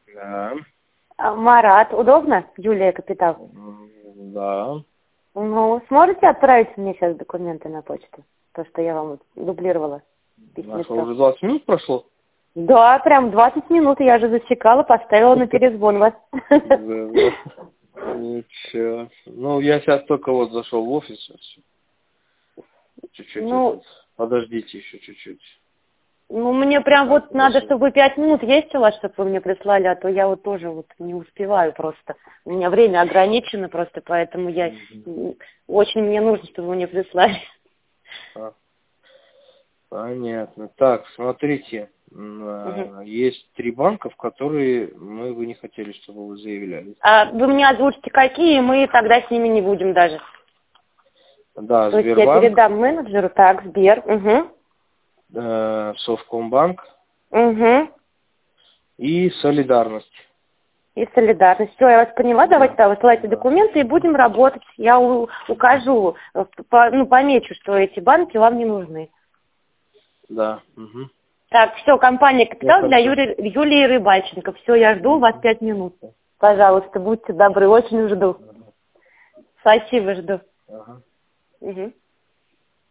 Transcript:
Да. Марат, удобно? Юлия Капитал. Да. Ну, сможете отправить мне сейчас документы на почту? То, что я вам дублировала. А что, Письмецо. уже 20 минут прошло? Да, прям 20 минут я же засекала, поставила на перезвон вас. Да. Ничего. Ну, я сейчас только вот зашел в офис. Чуть-чуть Ну, этот. Подождите еще чуть-чуть. мне прям Так, вот надо, подожди. чтобы 5 минут есть у вас, чтобы вы мне прислали, а то я вот тоже вот не успеваю просто. У меня время ограничено просто, поэтому очень мне нужно, чтобы вы мне прислали. А, понятно. Так, смотрите. Мгм. Есть 3 банка, в которые вы не хотели, чтобы вы заявлялись. А вы мне озвучите, какие, и мы тогда с ними не будем даже. Да, То есть я Сбербанк, передам менеджеру, так, Сбер, Совкомбанк угу. и Солидарность. И солидарность. Все, я вас поняла, давайте Да. тогда высылайте Да. документы и будем работать. Я укажу, помечу, что эти банки вам не нужны. Да. Угу. Так, все, компания Ну, «Капитал» для хорошо. Юлии Рыбальченко. Все, я жду вас 5 минут. Пожалуйста, будьте добры, очень жду. Ага. Спасибо, жду. Ага. Угу.